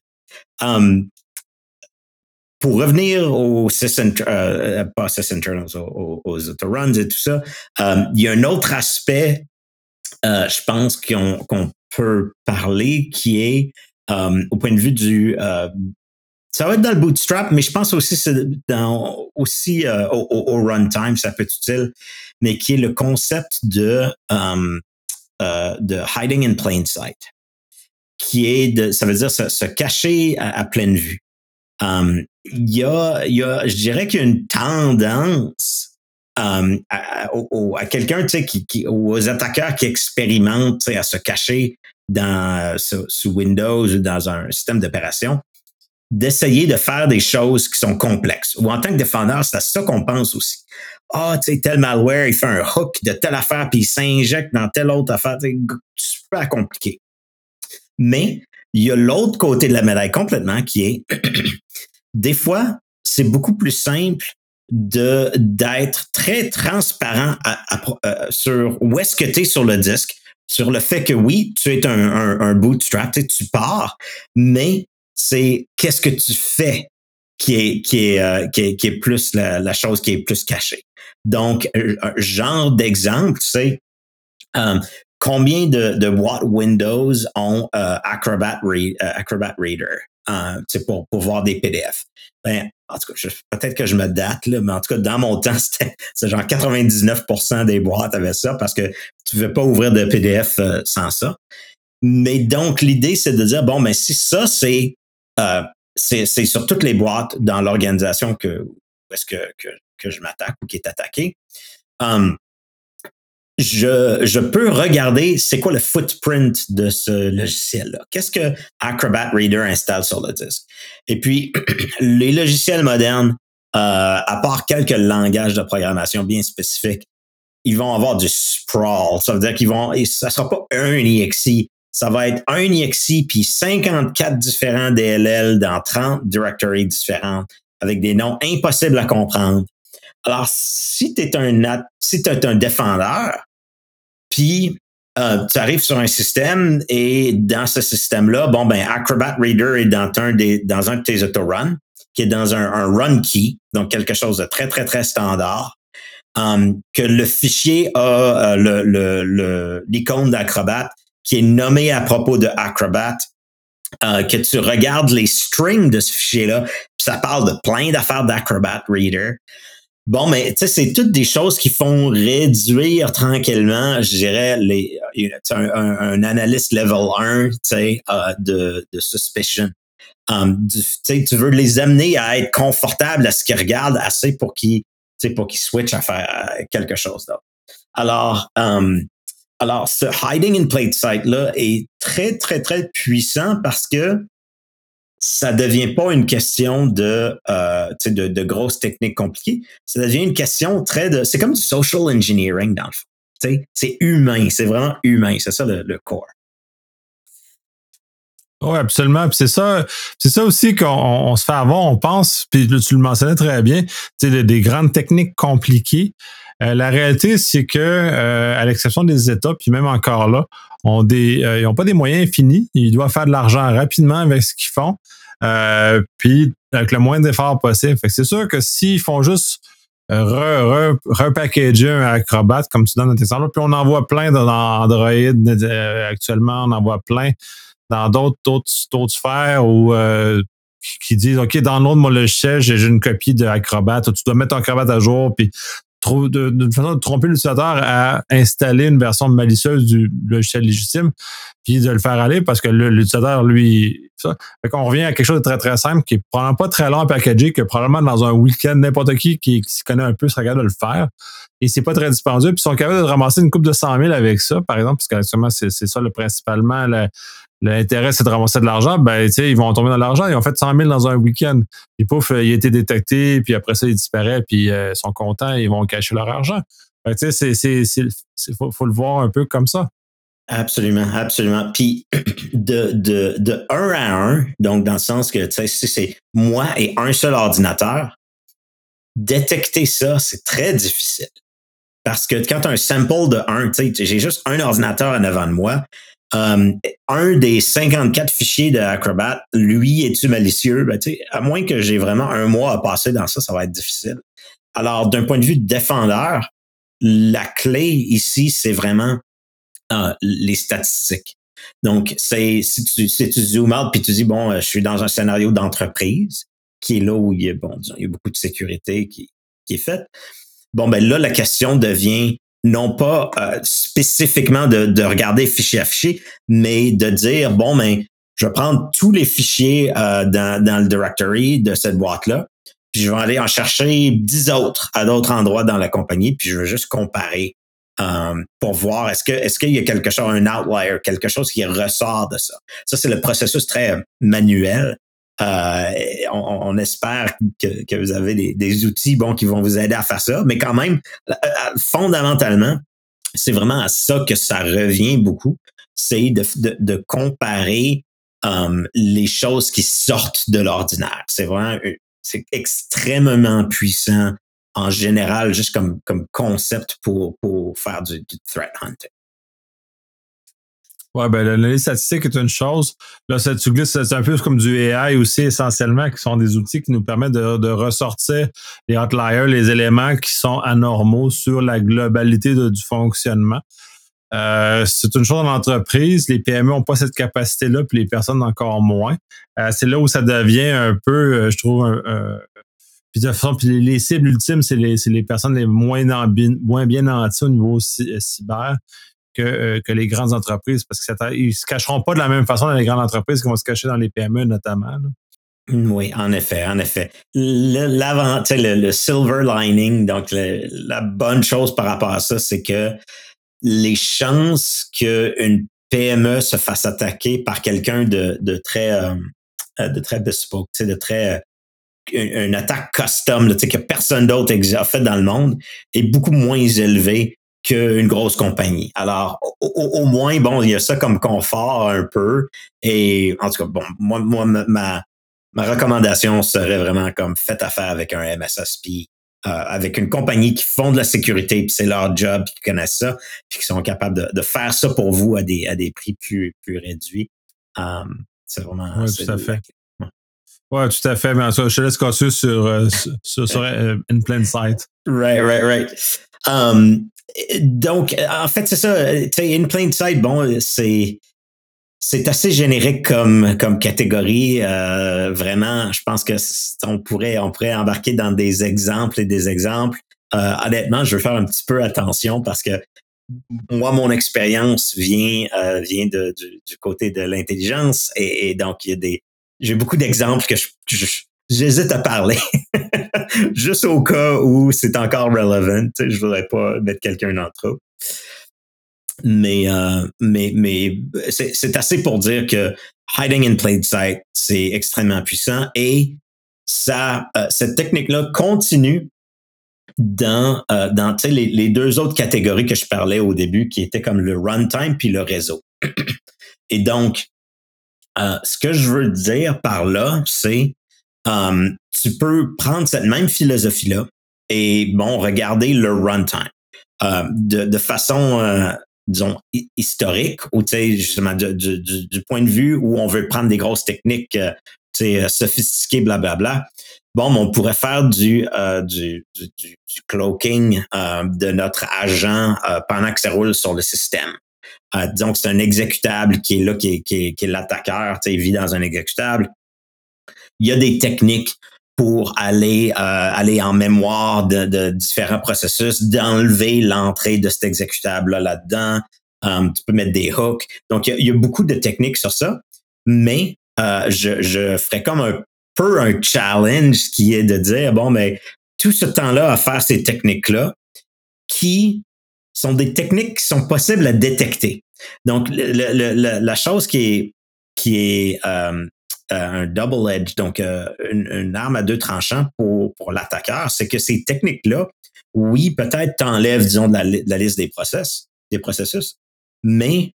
Pour revenir aux pas sysinternals, aux autoruns et tout ça, il y a un autre aspect, je pense qu'on peut parler, qui est au point de vue du ça va être dans le bootstrap, mais je pense aussi au runtime, ça peut être utile, mais qui est le concept de hiding in plain sight, qui est ça veut dire se cacher à pleine vue. Il y a, je dirais qu'il y a une tendance à quelqu'un, tu sais, aux attaqueurs qui expérimentent, tu sais, à se cacher sous Windows ou dans un système d'opération, d'essayer de faire des choses qui sont complexes. Ou en tant que défendeur, c'est à ça qu'on pense aussi. Tu sais, tel malware, il fait un hook de telle affaire puis il s'injecte dans telle autre affaire. C'est super compliqué. Mais il y a l'autre côté de la médaille complètement qui est des fois, c'est beaucoup plus simple d'être très transparent sur où est-ce que tu es sur le disque, sur le fait que oui, tu es un bootstrap, tu pars, mais c'est qu'est-ce que tu fais qui est plus la chose qui est plus cachée. Donc, un genre d'exemple, tu sais, combien de boîtes Windows ont Acrobat Reader pour voir des PDF. Ben, en tout cas, peut-être que je me date, là, mais en tout cas, dans mon temps, c'est genre 99% des boîtes avaient ça parce que tu ne veux pas ouvrir de PDF sans ça. Mais donc, l'idée, c'est de dire, bon, mais si ça, c'est sur toutes les boîtes dans l'organisation où est-ce que je m'attaque ou qui est attaqué, je peux regarder c'est quoi le footprint de ce logiciel-là. Qu'est-ce que Acrobat Reader installe sur le disque? Et puis, les logiciels modernes, à part quelques langages de programmation bien spécifiques, ils vont avoir du sprawl. Ça veut dire ça sera pas un exe, ça va être un exe puis 54 différents DLL dans 30 directories différentes avec des noms impossibles à comprendre. Alors, si tu es un défendeur, puis tu arrives sur un système et dans ce système-là, bon, ben Acrobat Reader est dans un de tes autoruns, qui est dans un run key, donc quelque chose de très, très, très standard, que le fichier a l'icône d'Acrobat qui est nommé à propos de Acrobat que tu regardes les strings de ce fichier-là, puis ça parle de plein d'affaires d'Acrobat Reader. Bon, mais tu sais, c'est toutes des choses qui font réduire tranquillement, je dirais, un analyste level 1 de suspicion. Tu veux les amener à être confortables à ce qu'ils regardent assez pour qu'ils switchent à faire quelque chose d'autre. Alors, ce hiding in plain sight là est très, très, très puissant parce que ça devient pas une question de grosses techniques compliquées. Ça devient une question c'est comme du social engineering dans le fond. C'est humain, c'est vraiment humain. C'est ça le core. Oui, absolument. Puis c'est ça aussi qu'on se fait avoir, on pense, puis tu le mentionnais très bien, des grandes techniques compliquées. La réalité, c'est que, à l'exception des États, puis même encore là, ils n'ont pas des moyens infinis. Ils doivent faire de l'argent rapidement avec ce qu'ils font, puis avec le moins d'efforts possible. Fait que c'est sûr que s'ils font juste repackager un Acrobat, comme tu donnes notre exemple, puis on en voit plein dans Android actuellement, on en voit plein dans d'autres sphères où qui disent OK, download mon logiciel, j'ai une copie de Acrobat, tu dois mettre ton Acrobat à jour, puis d'une façon de tromper l'utilisateur à installer une version malicieuse du logiciel légitime, puis de le faire aller parce que l'utilisateur, lui, ça. Fait qu'on revient à quelque chose de très, très simple qui est probablement pas très long à packager, que probablement dans un week-end, n'importe qui s'y connaît un peu serait capable de le faire. Et c'est pas très dispendieux, puis ils sont capables de ramasser une coupe de 100 000 avec ça, par exemple, parce qu'actuellement, c'est ça principalement l'intérêt, c'est de ramasser de l'argent. Ben, tu sais, ils vont tomber dans l'argent. Ils ont fait 100 000 dans un week-end. Et pouf, il a été détecté, puis après ça, il disparaît, puis ils sont contents, ils vont cacher leur argent. Ben, tu sais, faut le voir un peu comme ça. Absolument, absolument. Puis de un à un, donc dans le sens que, tu sais, si c'est moi et un seul ordinateur, détecter ça, c'est très difficile. Parce que quand tu as un sample de 1, tu sais, j'ai juste un ordinateur en avant de moi, un des 54 fichiers de Acrobat, lui, est-tu malicieux? Ben, à moins que j'ai vraiment un mois à passer dans ça, ça va être difficile. Alors, d'un point de vue de défendeur, la clé ici, c'est vraiment les statistiques. Donc, si tu zoomes out puis tu dis, bon, je suis dans un scénario d'entreprise, qui est là où il y a beaucoup de sécurité qui est faite. Bon, ben là, la question devient non pas spécifiquement de regarder fichier à fichier, mais de dire, bon, ben, je vais prendre tous les fichiers dans le directory de cette boîte-là, puis je vais aller en chercher 10 autres à d'autres endroits dans la compagnie, puis je vais juste comparer pour voir est-ce qu'il y a quelque chose, un outlier, quelque chose qui ressort de ça. Ça, c'est le processus très manuel. On espère que vous avez des outils qui vont vous aider à faire ça, mais quand même, fondamentalement, c'est vraiment à ça que ça revient beaucoup, c'est de comparer les choses qui sortent de l'ordinaire. C'est extrêmement puissant en général, juste comme concept pour faire du threat hunting. Ouais, ben l'analyse statistique est une chose. Là, tu glisses, c'est un peu comme du AI aussi, essentiellement, qui sont des outils qui nous permettent de ressortir les outliers, les éléments qui sont anormaux sur la globalité du fonctionnement. C'est une chose en entreprise. Les PME n'ont pas cette capacité-là, puis les personnes encore moins. C'est là où ça devient un peu, je trouve, puis de toute façon, puis les cibles ultimes, c'est les personnes les moins bien nanties au niveau cyber que les grandes entreprises, parce qu'ils se cacheront pas de la même façon dans les grandes entreprises qu'ils vont se cacher dans les PME notamment. Là. Oui, en effet, en effet. Le silver lining, donc la bonne chose par rapport à ça, c'est que les chances qu'une PME se fasse attaquer par quelqu'un de très bespoke, de très une attaque custom que personne d'autre a fait dans le monde est beaucoup moins élevée qu'une grosse compagnie. Alors, au moins, bon, il y a ça comme confort un peu. Et en tout cas, bon, moi ma recommandation serait vraiment comme faites affaire avec un MSSP, avec une compagnie qui font de la sécurité, puis c'est leur job, puis qui connaissent ça, puis qui sont capables de faire ça pour vous à des prix plus réduits. C'est vraiment... Oui, tout à fait. Oui, tout à fait. Mais en tout cas, je te laisse continuer sur In Plain Sight. Right. Donc, en fait, c'est ça. In Plain Sight, bon, c'est c'est assez générique comme catégorie. Vraiment, je pense que on pourrait embarquer dans des exemples et des exemples. Honnêtement, je veux faire un petit peu attention parce que moi, mon expérience vient du côté de l'intelligence et donc j'ai beaucoup d'exemples que j'hésite à parler juste au cas où c'est encore relevant. Tu sais, je voudrais pas mettre quelqu'un dans le trou. Mais c'est assez pour dire que hiding in plain sight, c'est extrêmement puissant et cette technique-là continue dans tu sais, les deux autres catégories que je parlais au début, qui étaient comme le runtime puis le réseau. Et donc, ce que je veux dire par là, c'est tu peux prendre cette même philosophie-là et bon, regarder le runtime de façon disons, historique, ou tu sais, justement, du point de vue où on veut prendre des grosses techniques sophistiquées, blablabla. Bon, on pourrait faire du cloaking de notre agent pendant que ça roule sur le système. Disons que c'est un exécutable qui est là, qui est l'attaqueur, tu sais, il vit dans un exécutable. Il y a des techniques pour aller en mémoire de différents processus, d'enlever l'entrée de cet exécutable-là là-dedans. Tu peux mettre des hooks. Donc, il y a beaucoup de techniques sur ça, mais je ferais comme un peu un challenge qui est de dire, bon, mais tout ce temps-là à faire ces techniques-là, qui sont des techniques qui sont possibles à détecter. Donc, la chose qui est un double edge, donc une arme à deux tranchants pour l'attaqueur, c'est que ces techniques-là, oui, peut-être t'enlèvent, disons, de la liste des processus, mais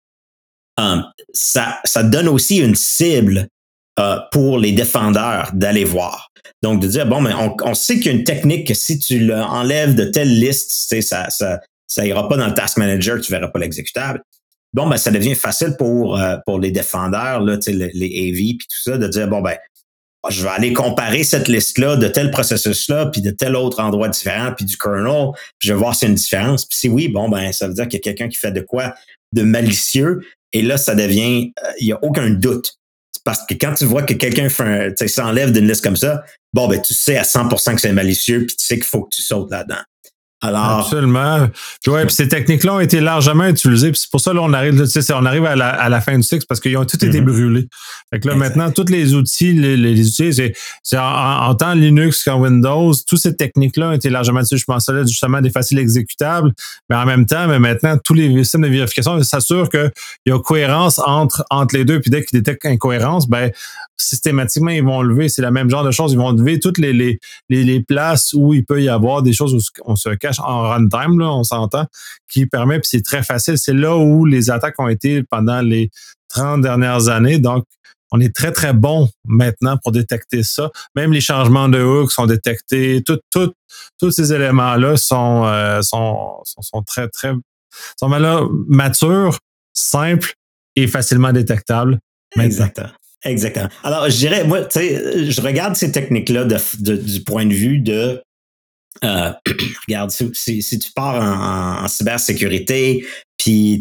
ça donne aussi une cible pour les défendeurs d'aller voir. Donc, de dire, bon, mais on sait qu'il y a une technique que si tu l'enlèves de telle liste, tu sais, ça ira pas dans le task manager, tu verras pas l'exécutable. Bon, ben, ça devient facile pour les défendeurs, là, tu sais, les AV puis tout ça, de dire, bon, ben, je vais aller comparer cette liste-là de tel processus-là, puis de tel autre endroit différent, puis du kernel, puis je vais voir s'il y a une différence. Puis si oui, bon, ben, ça veut dire qu'il y a quelqu'un qui fait de quoi de malicieux, et là, ça devient, il n'y a aucun doute. Parce que quand tu vois que quelqu'un s'enlève d'une liste comme ça, bon, ben, tu sais à 100% que c'est malicieux, puis tu sais qu'il faut que tu sautes là-dedans. Alors, absolument. Ouais, puis ces techniques-là ont été largement utilisées. Puis c'est pour ça là, on arrive à la fin du cycle parce qu'ils ont tous été brûlés. Fait que là, maintenant, tous les outils, les outils, c'est en temps Linux qu'en Windows, toutes ces techniques-là ont été largement utilisées. Je pensais là justement des faciles exécutables, mais en même temps, maintenant, tous les systèmes de vérification s'assurent qu'il y a cohérence entre les deux. Puis dès qu'ils détectent incohérence, ben systématiquement, ils vont lever, c'est le même genre de choses, ils vont lever toutes les places où il peut y avoir des choses où on se cache en runtime, là, on s'entend, qui permet, puis c'est très facile. C'est là où les attaques ont été pendant les 30 dernières années. Donc, on est très, très bon maintenant pour détecter ça. Même les changements de hook sont détectés. Tous ces éléments-là sont très, très, sont matures, simples et facilement détectables. Exactement. Exactement. Alors, je dirais, moi, tu sais, je regarde ces techniques-là du point de vue de regarde, si tu pars en cybersécurité, puis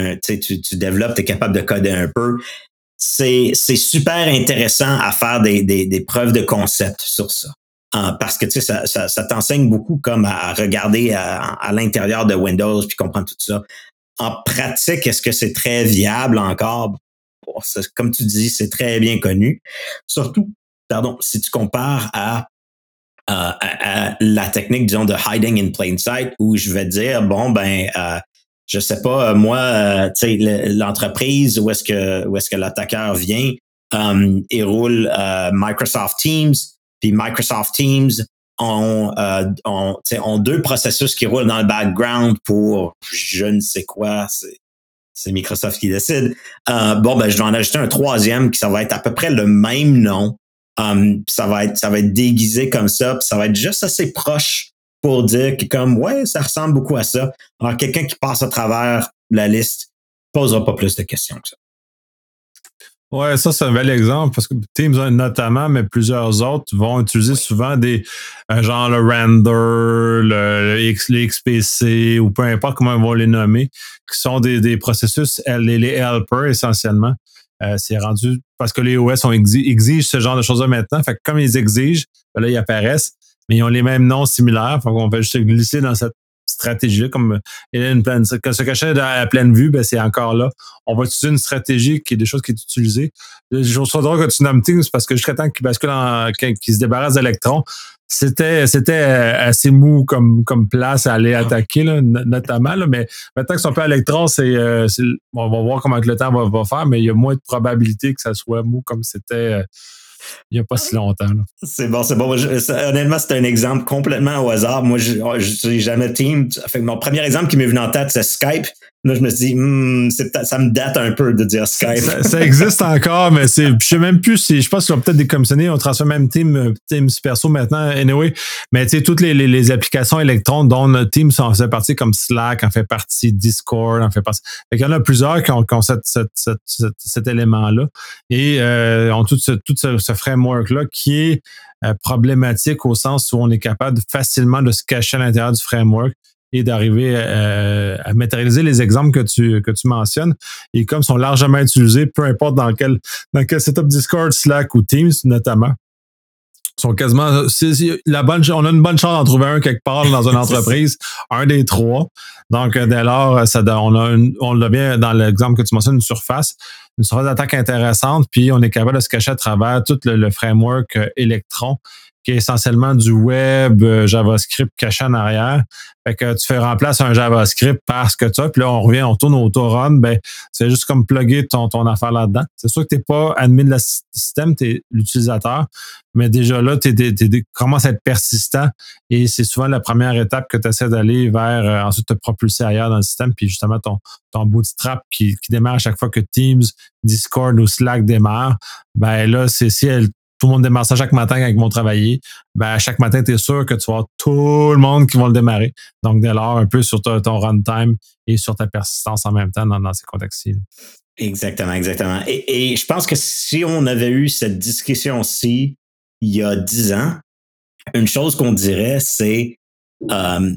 tu développes, tu es capable de coder un peu, c'est super intéressant à faire des preuves de concept sur ça. Parce que tu sais, ça t'enseigne beaucoup comme à regarder à l'intérieur de Windows puis comprendre tout ça. En pratique, est-ce que c'est très viable encore? Bon, comme tu dis, c'est très bien connu. Surtout, si tu compares à la technique, disons, de hiding in plain sight, où je vais dire, bon, ben, je sais pas, moi, tu sais, l'entreprise où est-ce que l'attaqueur vient, il roule Microsoft Teams, puis Microsoft Teams ont deux processus qui roulent dans le background pour je ne sais quoi, c'est Microsoft qui décide. Bon, ben, je vais en ajouter un troisième qui ça va être à peu près le même nom. Ça va être déguisé comme ça, puis ça va être juste assez proche pour dire que comme ouais, ça ressemble beaucoup à ça. Alors quelqu'un qui passe à travers la liste posera pas plus de questions que ça. Ouais, ça, c'est un bel exemple parce que Teams, notamment, mais plusieurs autres vont utiliser souvent des genre le render, les XPC ou peu importe comment ils vont les nommer, qui sont des processus, les helpers essentiellement. C'est rendu parce que les OS exigent ce genre de choses-là maintenant. Fait que comme ils exigent, ben là, ils apparaissent, mais ils ont les mêmes noms similaires. Fait qu'on va juste glisser dans cette stratégie-là, comme quand se cachait à pleine vue, ben c'est encore là. On va utiliser une stratégie qui est des choses qui est utilisée. Je trouve ça drôle que tu nommes Teams parce que jusqu'à temps qu'il bascule qu'il se débarrasse d'électrons, c'était assez mou comme place à aller attaquer, là, notamment. Là, mais maintenant qu'ils sont pas à électrons, on va voir comment le temps va faire, mais il y a moins de probabilité que ça soit mou comme c'était il n'y a pas si longtemps. Là. C'est bon, c'est bon. Honnêtement, c'est un exemple complètement au hasard. Moi, je n'ai jamais Team. Fait que mon premier exemple qui m'est venu en tête, c'est Skype. Là, je me suis dit, ça me date un peu de dire Skype. Ça existe encore, mais je sais même plus je pense qu'ils ont peut-être décommissionné, on transforme même Teams perso maintenant, anyway. Mais tu sais, toutes les applications électrons dont Teams en fait partie, comme Slack en fait partie, Discord en fait partie. Fait qu'il y en a plusieurs qui ont cet élément-là et ont tout ce framework-là qui est problématique au sens où on est capable facilement de se cacher à l'intérieur du framework et d'arriver à matérialiser les exemples que tu mentionnes. Et comme ils sont largement utilisés, peu importe dans quel setup Discord, Slack ou Teams notamment, sont quasiment on a une bonne chance d'en trouver un quelque part dans une entreprise, un des trois. Donc dès lors, on l'a bien dans l'exemple que tu mentionnes, une surface d'attaque intéressante, puis on est capable de se cacher à travers tout le framework Electron, qui est essentiellement du web JavaScript caché en arrière. Fait que tu fais remplacer un JavaScript parce que puis là, on tourne au autorun, ben, c'est juste comme plugger ton affaire là-dedans. C'est sûr que t'es pas admin de le système, t'es l'utilisateur, mais déjà là, t'es commences à être persistant et c'est souvent la première étape que tu essaies d'aller vers ensuite te propulser ailleurs dans le système, puis justement ton bootstrap qui démarre à chaque fois que Teams, Discord ou Slack démarre, ben là, tout le monde démarre ça chaque matin quand ils vont travailler, ben à chaque matin, tu es sûr que tu vas avoir tout le monde qui va le démarrer. Donc, dès lors, un peu sur ton runtime et sur ta persistance en même temps dans ces contextes-ci. Exactement, exactement. Et je pense que si on avait eu cette discussion-ci il y a 10 ans, une chose qu'on dirait, c'est donc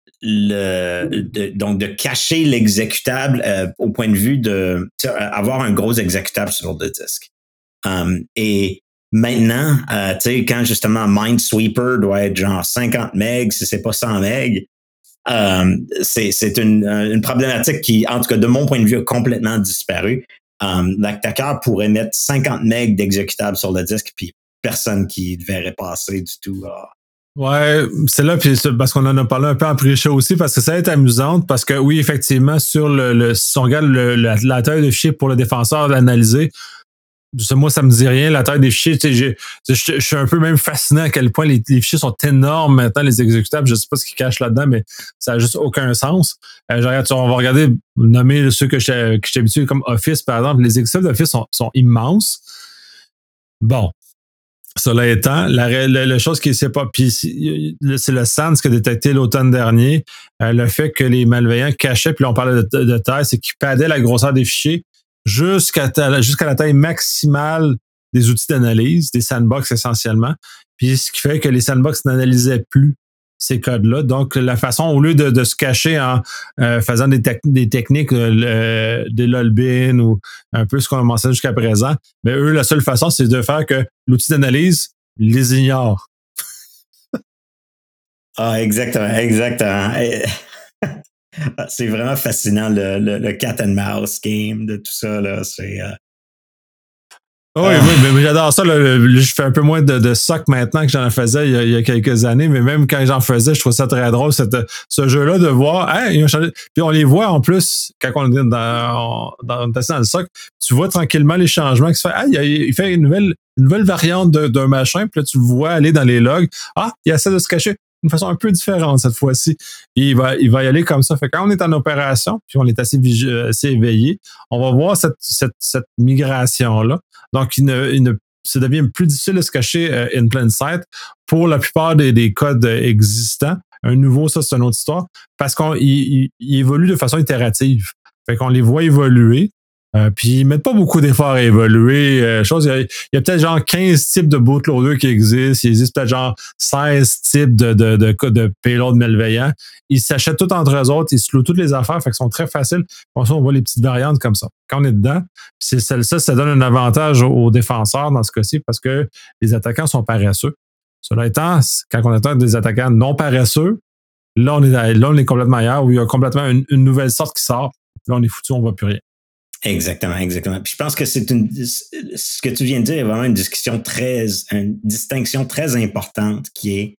de cacher l'exécutable au point de vue de avoir un gros exécutable sur le disque. Et maintenant, tu sais, quand justement Minesweeper doit être genre 50 MB, si c'est pas 100 MB, c'est une problématique qui, en tout cas, de mon point de vue, a complètement disparu. L'attaqueur pourrait mettre 50 MB d'exécutable sur le disque, puis personne qui le verrait passer du tout. Ouais, c'est là, puis parce qu'on en a parlé un peu en pré-show aussi, parce que ça va être amusant, parce que oui, effectivement, sur si on regarde la taille de fichier pour le défenseur d'analyser, moi, ça me dit rien, la taille des fichiers. Je suis un peu même fasciné à quel point les fichiers sont énormes maintenant, les exécutables. Je sais pas ce qu'ils cachent là-dedans, mais ça n'a juste aucun sens. On va regarder, nommer ceux que je suis habitué comme Office, par exemple. Les exécutables d'Office sont immenses. Bon. Cela étant, la chose qui c'est pas, puis c'est le SANS qui a détecté l'automne dernier, le fait que les malveillants cachaient, puis là on parlait de taille, c'est qu'ils padaient la grosseur des fichiers jusqu'à la taille maximale des outils d'analyse, des sandbox essentiellement, puis ce qui fait que les sandbox n'analysaient plus ces codes-là. Donc, la façon, au lieu de se cacher en faisant des techniques, des lolbin ou un peu ce qu'on a mentionné jusqu'à présent, mais eux, la seule façon, c'est de faire que l'outil d'analyse les ignore. Ah, exactement, exactement. C'est vraiment fascinant, le cat and mouse game de tout ça, là. C'est... Oui, mais j'adore ça. Je fais un peu moins de soc maintenant que j'en faisais il y a quelques années, mais même quand j'en faisais, je trouve ça très drôle, ce jeu-là, de voir, ils ont changé. Puis on les voit en plus, quand on est dans le soc, tu vois tranquillement les changements qui se font. Il fait une nouvelle variante d'un machin, puis là, tu le vois aller dans les logs. Il essaie de se cacher d'une façon un peu différente cette fois-ci. Et il va y aller comme ça. Fait que quand on est en opération, puis on est assez éveillé, on va voir cette migration-là. Donc, ça devient plus difficile de se cacher in plain sight pour la plupart des codes existants. Un nouveau, ça, c'est une autre histoire, parce qu'il évolue de façon itérative. Fait qu'on les voit évoluer. Puis ils mettent pas beaucoup d'efforts à évoluer. Il y a peut-être genre 15 types de bootloaders qui existent. Il existe peut-être genre 16 types de payload malveillants. Ils s'achètent tout entre eux autres, ils se louent toutes les affaires, fait qu'ils sont très faciles. Pour ça, on voit les petites variantes comme ça. Quand on est dedans, ça donne un avantage aux défenseurs dans ce cas-ci parce que les attaquants sont paresseux. Cela étant, quand on attend des attaquants non paresseux, là, on est complètement ailleurs, où il y a complètement une nouvelle sorte qui sort. Là, on est foutu, on ne voit plus rien. Exactement. Puis je pense que ce que tu viens de dire est vraiment une distinction très importante qui est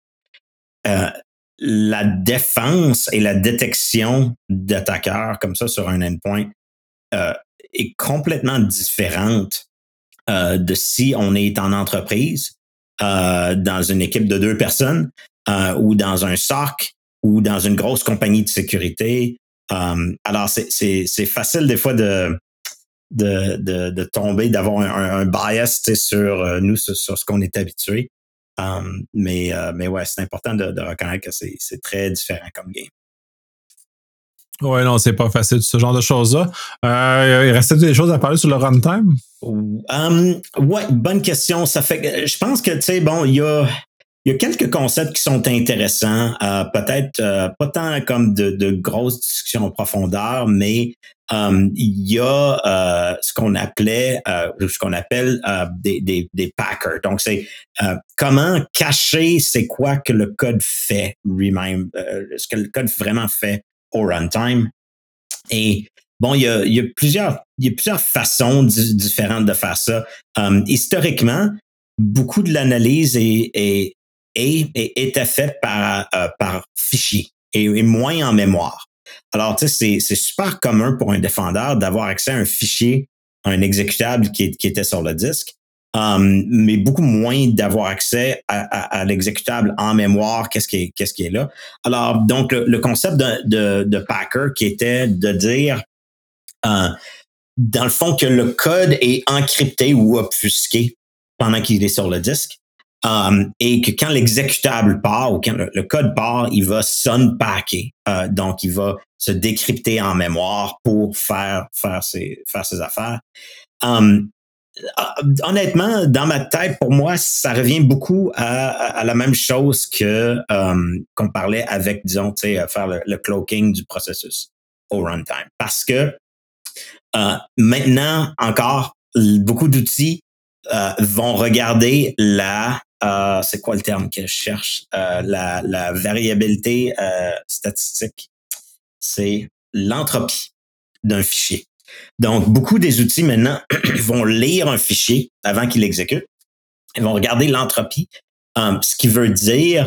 la défense et la détection d'attaqueurs comme ça sur un endpoint est complètement différente de si on est en entreprise, dans une équipe de 2 personnes, ou dans un SOC, ou dans une grosse compagnie de sécurité. Alors, c'est facile des fois de tomber, d'avoir un bias sur nous, sur ce qu'on est habitué. Mais ouais, c'est important de reconnaître que c'est très différent comme game. Ouais, non, c'est pas facile, ce genre de choses-là. Il restait des choses à parler sur le runtime? Ouais, bonne question. Ça fait que je pense que, tu sais, bon, il y a quelques concepts qui sont intéressants, peut-être pas tant comme de grosses discussions en profondeur, mais il y a ce qu'on appelle des packers. Donc, c'est comment cacher c'est quoi que le code fait lui-même, ce que le code vraiment fait au runtime. Et bon, il y a plusieurs façons différentes de faire ça. Historiquement, beaucoup de l'analyse était faite par fichier et moins en mémoire. Alors, tu sais, c'est super commun pour un défendeur d'avoir accès à un fichier, un exécutable qui était sur le disque, mais beaucoup moins d'avoir accès à l'exécutable en mémoire, qu'est-ce qui est là. Alors, donc, le concept de Packer qui était de dire, dans le fond, que le code est encrypté ou obfusqué pendant qu'il est sur le disque. Et que quand l'exécutable part ou quand le code part, il va s'unpacker. Donc, il va se décrypter en mémoire pour faire ses affaires. Honnêtement, dans ma tête, pour moi, ça revient beaucoup à la même chose que qu'on parlait avec, disons, tu sais, faire le cloaking du processus au runtime. Parce que maintenant, encore, beaucoup d'outils vont regarder c'est quoi le terme que je cherche? La variabilité statistique. C'est l'entropie d'un fichier. Donc, beaucoup des outils maintenant vont lire un fichier avant qu'il l'exécute. Ils vont regarder l'entropie, ce qui veut dire,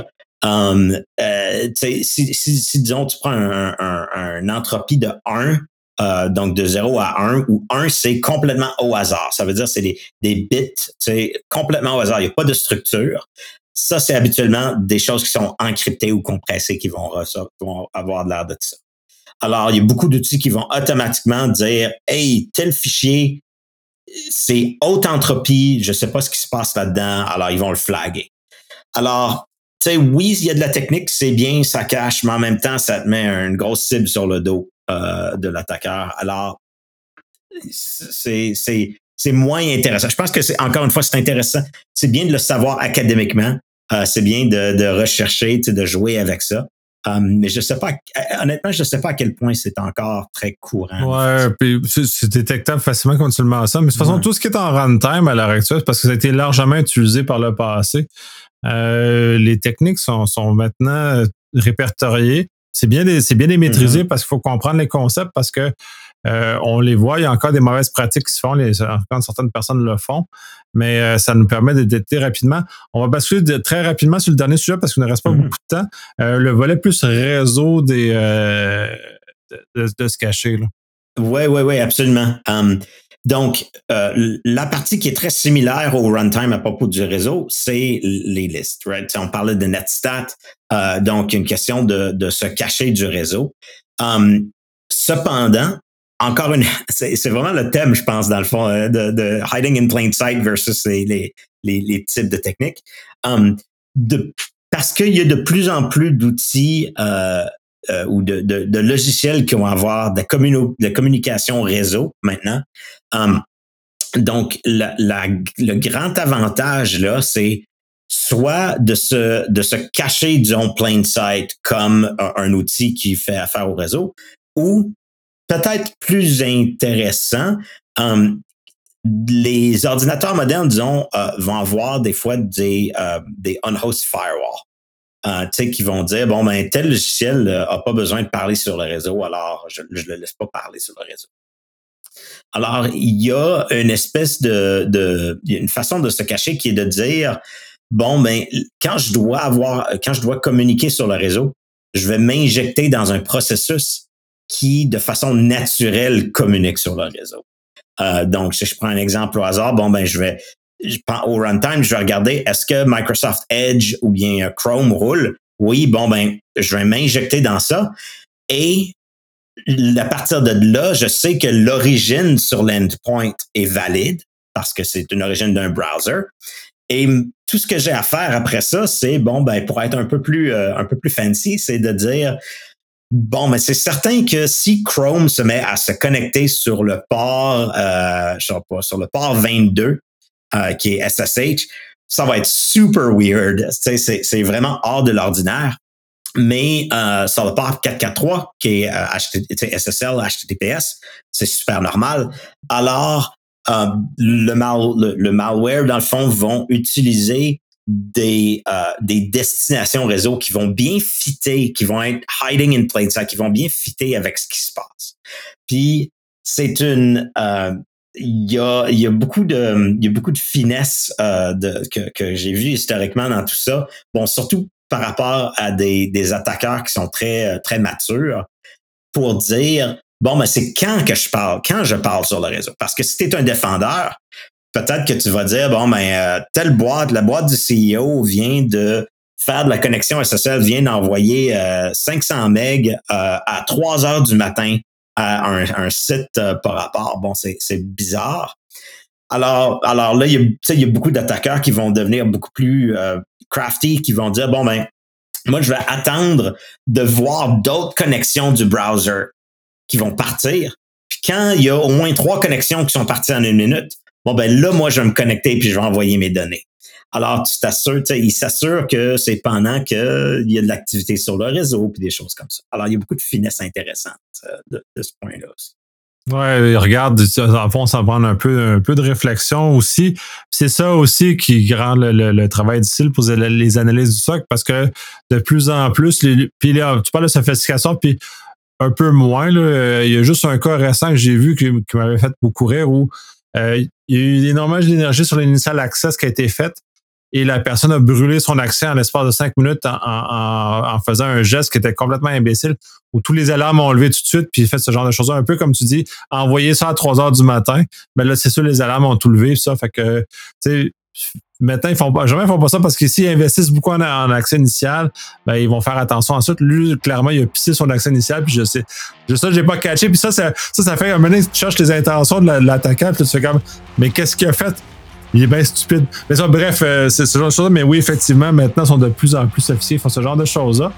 si disons, tu prends un entropie de 1, donc de 0 à 1, où 1, c'est complètement au hasard. Ça veut dire c'est des bits, c'est complètement au hasard. Il n'y a pas de structure. Ça, c'est habituellement des choses qui sont encryptées ou compressées qui vont avoir l'air de ça. Alors, il y a beaucoup d'outils qui vont automatiquement dire « Hey, tel fichier, c'est haute entropie, je ne sais pas ce qui se passe là-dedans. » Alors, ils vont le flaguer. Alors, tu sais, oui, il y a de la technique, c'est bien, ça cache, mais en même temps, ça te met une grosse cible sur le dos de l'attaqueur. Alors, c'est moins intéressant. Je pense que encore une fois, c'est intéressant. C'est bien de le savoir académiquement. C'est bien de rechercher, de jouer avec ça. Mais je sais pas, honnêtement, je sais pas à quel point c'est encore très courant. Ouais, puis c'est détectable facilement quand tu le mentionnes. Mais de toute façon, tout ce qui est en runtime à l'heure actuelle, parce que ça a été largement utilisé par le passé. Les techniques sont maintenant répertoriées. C'est bien les maîtriser parce qu'il faut comprendre les concepts parce que on les voit, il y a encore des mauvaises pratiques qui se font, quand certaines personnes le font, mais ça nous permet de détecter rapidement. On va basculer très rapidement sur le dernier sujet parce qu'il ne reste pas beaucoup de temps. Le volet plus réseau de se cacher. Oui, absolument. Donc, la partie qui est très similaire au runtime à propos du réseau, c'est les listes. Right? On parlait de netstat, donc une question de se cacher du réseau. Cependant, c'est vraiment le thème, je pense, dans le fond, de hiding in plain sight versus les types de techniques. Parce qu'il y a de plus en plus d'outils ou de logiciels qui vont avoir de communication réseau maintenant. Donc, le grand avantage, là, c'est soit de se cacher, disons, plain sight comme un outil qui fait affaire au réseau, ou peut-être plus intéressant, les ordinateurs modernes, disons, vont avoir des fois des unhost firewall. Tu sais, qui vont dire, bon, ben, tel logiciel n'a pas besoin de parler sur le réseau, alors je le laisse pas parler sur le réseau. Alors, il y a une espèce une façon de se cacher qui est de dire, bon, ben, quand je dois communiquer sur le réseau, je vais m'injecter dans un processus qui, de façon naturelle, communique sur le réseau. Donc, si je prends un exemple au hasard, bon, ben, au runtime, je vais regarder, est-ce que Microsoft Edge ou bien Chrome roule? Oui, bon, ben, je vais m'injecter dans ça. Et à partir de là, je sais que l'origine sur l'endpoint est valide parce que c'est une origine d'un browser. Et tout ce que j'ai à faire après ça, c'est, bon, ben, pour être un peu plus fancy, c'est de dire, bon, mais c'est certain que si Chrome se met à se connecter sur le port, sur le port 22, qui est SSH, ça va être super weird. C'est vraiment hors de l'ordinaire. Mais sur le port 443, qui est SSL, HTTPS, c'est super normal. Alors, le malware, dans le fond, vont utiliser des destinations réseau qui vont bien fitter, qui vont être hiding in plain sight, qui vont bien fitter avec ce qui se passe. Puis, c'est il y a beaucoup de finesse que j'ai vu historiquement dans tout ça. Bon, surtout par rapport à des attaqueurs qui sont très très matures pour dire, bon, mais c'est quand je parle sur le réseau. Parce que si tu es un défendeur, peut-être que tu vas dire, bon, ben, la boîte du CEO vient de faire de la connexion SSL, vient d'envoyer 500 MB à 3 heures du matin à un site par rapport. Bon, c'est bizarre. Alors là, il y a beaucoup d'attaqueurs qui vont devenir beaucoup plus crafty, qui vont dire, bon, ben, moi, je vais attendre de voir d'autres connexions du browser qui vont partir. Puis quand il y a au moins 3 connexions qui sont parties en 1 minute, bon, ben là, moi, je vais me connecter puis je vais envoyer mes données. Alors, il s'assure que c'est pendant qu'il y a de l'activité sur le réseau puis des choses comme ça. Alors, il y a beaucoup de finesse intéressantes de ce point-là aussi. Ouais, regarde, en fond, ça prend un peu de réflexion aussi. C'est ça aussi qui rend le travail difficile pour les analyses du SOC, parce que de plus en plus, puis là, tu parles de sophistication, puis un peu moins, là, il y a juste un cas récent que j'ai vu qui m'avait fait beaucoup rire où il y a eu énormément d'énergie sur l'initial access qui a été faite. Et la personne a brûlé son accès en l'espace de 5 minutes en faisant un geste qui était complètement imbécile, où tous les alarmes ont levé tout de suite, puis il fait ce genre de choses. Un peu comme tu dis, envoyer ça à 3 heures du matin, mais là, c'est sûr, les alarmes ont tout levé, ça. Fait que, tu sais, maintenant, jamais ils font pas ça parce qu'ici, ils investissent beaucoup en accès initial, ben, ils vont faire attention ensuite. Lui, clairement, il a pissé son accès initial, puis ça, j'ai pas catché. Puis ça fait un moment que tu cherches les intentions de l'attaquant, puis tu fais comme, mais qu'est-ce qu'il a fait? Il est bien stupide. Mais ça, bref, c'est ce genre de choses-là. Mais oui, effectivement, maintenant, ils sont de plus en plus sophistiqués, ils font ce genre de choses-là.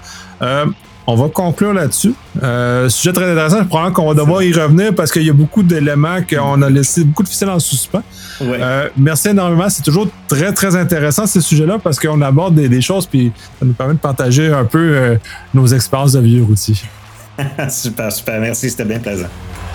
On va conclure là-dessus. Sujet très intéressant. Probablement qu'on va devoir y revenir parce qu'il y a beaucoup d'éléments qu'on a laissé, beaucoup de ficelles en suspens. Ouais. Merci énormément. C'est toujours très, très intéressant, ces sujets-là, parce qu'on aborde des choses, puis ça nous permet de partager un peu nos expériences de vieux outils. Super, super. Merci. C'était bien plaisant.